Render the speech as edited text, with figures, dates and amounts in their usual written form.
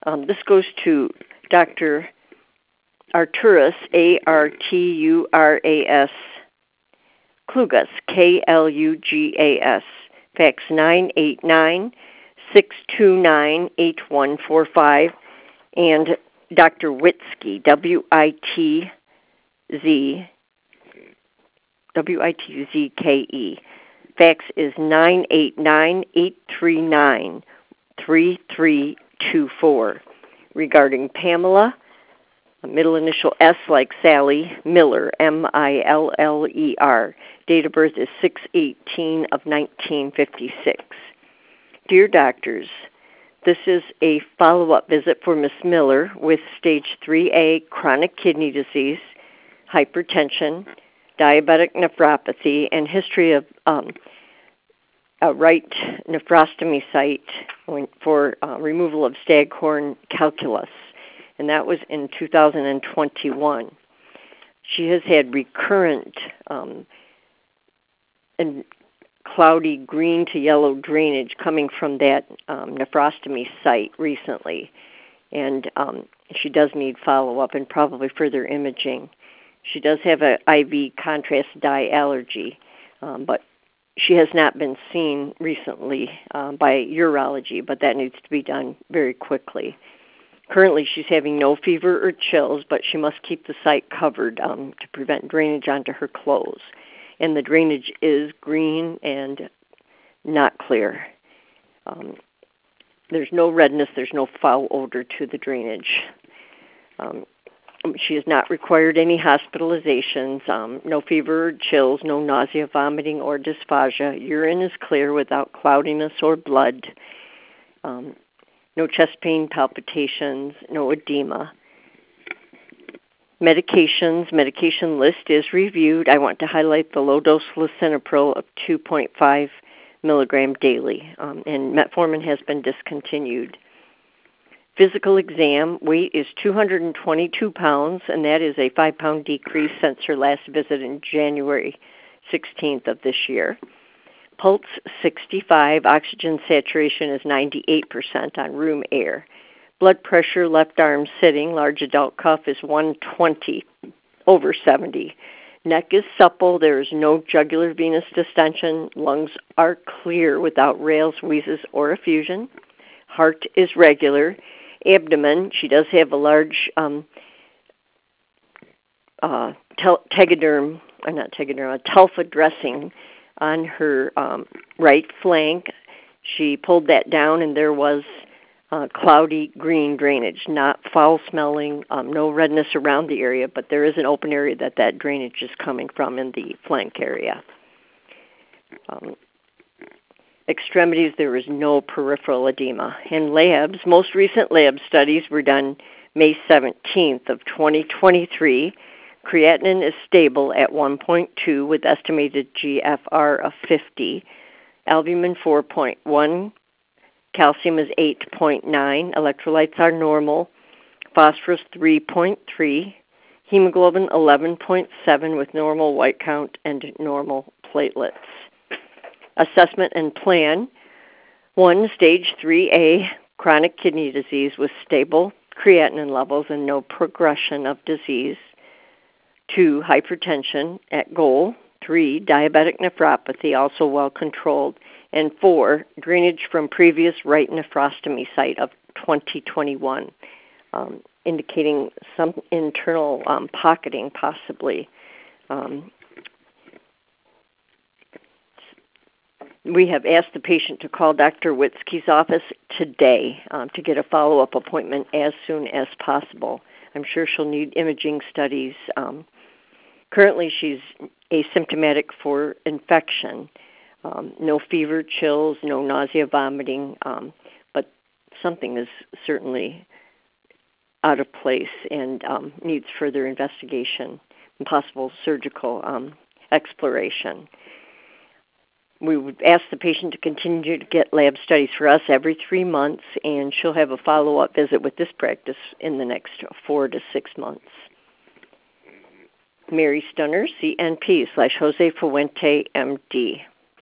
This goes to Dr. Arturas, Arturas, Klugas, Klugas, fax 989-629-8145, and Dr. Witzke, Witzke, fax is 989-839-3324, regarding Pamela, middle initial S like Sally, Miller, Miller. Date of birth is 6/18 of 1956. Dear doctors, this is a follow-up visit for Miss Miller with stage 3A chronic kidney disease, hypertension, diabetic nephropathy, and history of a right nephrostomy site for removal of staghorn calculus, and that was in 2021. She has had recurrent and cloudy green to yellow drainage coming from that nephrostomy site recently, and she does need follow-up and probably further imaging. She does have an IV contrast dye allergy, but she has not been seen recently by urology, but that needs to be done very quickly. Currently, she's having no fever or chills, but she must keep the site covered to prevent drainage onto her clothes. And the drainage is green and not clear. There's no redness, there's no foul odor to the drainage. She has not required any hospitalizations, no fever or chills, no nausea, vomiting, or dysphagia. Urine is clear without cloudiness or blood. No chest pain, palpitations, no edema. Medication list is reviewed. I want to highlight the low-dose lisinopril of 2.5 milligram daily, and metformin has been discontinued. Physical exam, weight is 222 pounds, and that is a 5-pound decrease since her last visit in January 16th of this year. Pulse 65, oxygen saturation is 98% on room air. Blood pressure, left arm sitting, large adult cuff is 120 over 70. Neck is supple, there is no jugular venous distension. Lungs are clear without rales, wheezes, or effusion. Heart is regular. Abdomen, she does have a large a telfa dressing on her right flank. She pulled that down, and there was cloudy green drainage, not foul-smelling, no redness around the area, but there is an open area that drainage is coming from in the flank area. Extremities, there is no peripheral edema. And labs, most recent lab studies were done May 17th of 2023. Creatinine is stable at 1.2 with estimated GFR of 50. Albumin 4.1. Calcium is 8.9. Electrolytes are normal. Phosphorus 3.3. Hemoglobin 11.7 with normal white count and normal platelets. Assessment and plan. 1, stage 3A, chronic kidney disease with stable creatinine levels and no progression of disease. 2, hypertension at goal. 3, diabetic nephropathy, also well controlled. And 4, drainage from previous right nephrostomy site of 2021, indicating some internal pocketing possibly. We have asked the patient to call Dr. Witzke's office today to get a follow-up appointment as soon as possible. I'm sure she'll need imaging studies. Currently, she's asymptomatic for infection. No fever, chills, no nausea, vomiting, but something is certainly out of place and needs further investigation and possible surgical exploration. We would ask the patient to continue to get lab studies for us every 3 months, and she'll have a follow-up visit with this practice in the next 4 to 6 months. Mary Stunner, CNP /Jose Fuente, MD.